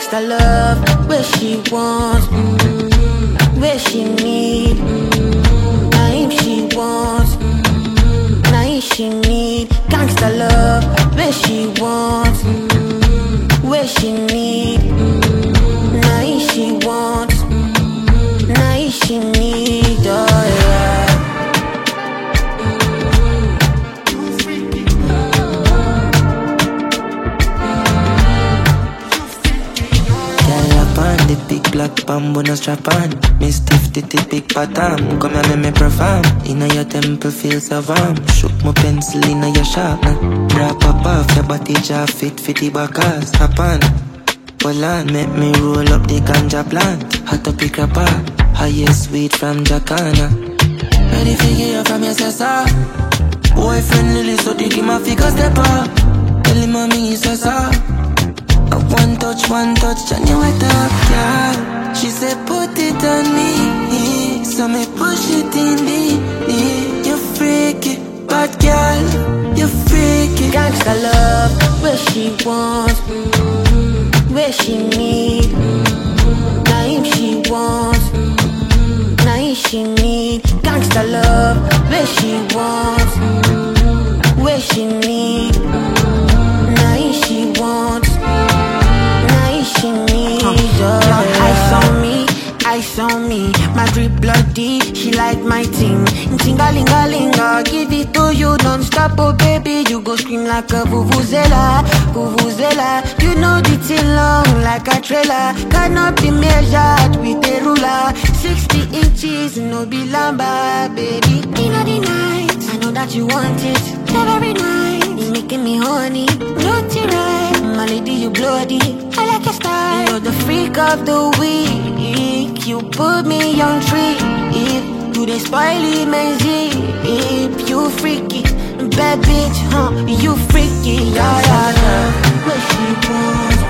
Gangsta love, where she wants, where she need, now if she wants, now if she need. Gangsta love, where she wants, where she need, now if she wants, now if she need, oh yeah. The big black bamboo no strap on. Me stiff titty big pattern. Come here me perform. Inna your temple feel so warm. Shook my pencil inna your sharpener. Wrap up off your body jaw fit the backers. Hop on, hold on. Make me roll up the ganja plant. Hot up pick up highest sweet from Jacana. Ready to get you from your sister. Boyfriend Lily so they give my figure step up. Tell him mommy is so. One touch, and you wet up, girl. She said put it on me, so me push it in me. You freaky, bad girl, you freaky. Gangsta love, where she wants, where she need, now if she wants, now if she need. Gangsta love, where she wants, where she need, now if she wants, she needs, ice on me, my drip bloody, she like my thing. Tingalingalinga, give it to you non-stop, oh baby, you go scream like a vuvuzela, vuvuzela. You know the thing long like a trailer, cannot be measured with a ruler. 60 inches, no be lamba, baby. In the night, I know that you want it, every night, you're making me horny, naughty right, my lady, you bloody. I like your style. You're the freak of the week. You put me on trip. You the spoily man zip. You freaky, bad bitch, huh? You freaky, yeah, yeah, yeah. Where she wants,